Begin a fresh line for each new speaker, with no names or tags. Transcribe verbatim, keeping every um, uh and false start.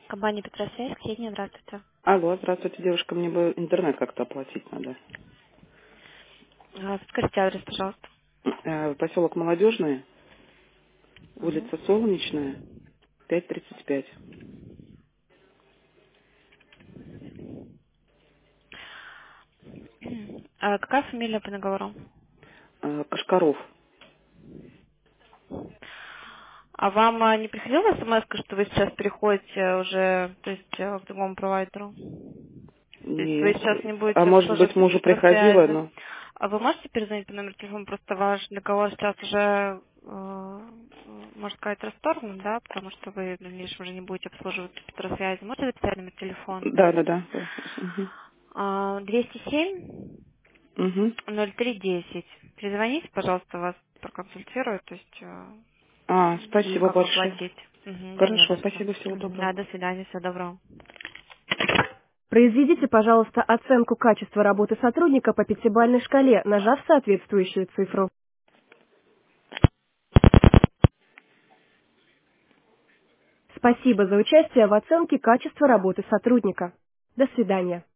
Компания Петросвязь, Ксения, здравствуйте.
Алло, здравствуйте, девушка, мне бы интернет как-то оплатить надо.
А, Скажите адрес, пожалуйста.
Э, Поселок Молодежный,
Мгм.
улица Солнечная, пять тридцать пять.
А какая фамилия по договору?
Э, Кашкаров.
А вам а, не приходила смс, что вы сейчас переходите уже, то есть, э, к другому провайдеру? То есть вы
Нет.
сейчас не
А
будете
может быть,
обслуживать
мужу приходила,
Петросвязи.
но...
А вы можете перезвонить по номеру телефона? Просто ваш договор сейчас уже, э, можно сказать, расторгнут, да, потому что вы в дальнейшем уже не будете обслуживать Петросвязи. Можете записать номер телефона?
Да, да, да. Угу.
А, двести семь
Угу.
ноль три десять. Перезвоните, пожалуйста, вас проконсультирую, то есть э,
А,
и
спасибо
как
большое.
оплатить. Мгм, да не
Хорошо,
за что.
спасибо, всего
Мгм,
доброго.
да, до свидания, всего доброго.
Произведите, пожалуйста, оценку качества работы сотрудника по пятибалльной шкале, нажав соответствующую цифру. Спасибо за участие в оценке качества работы сотрудника. До свидания.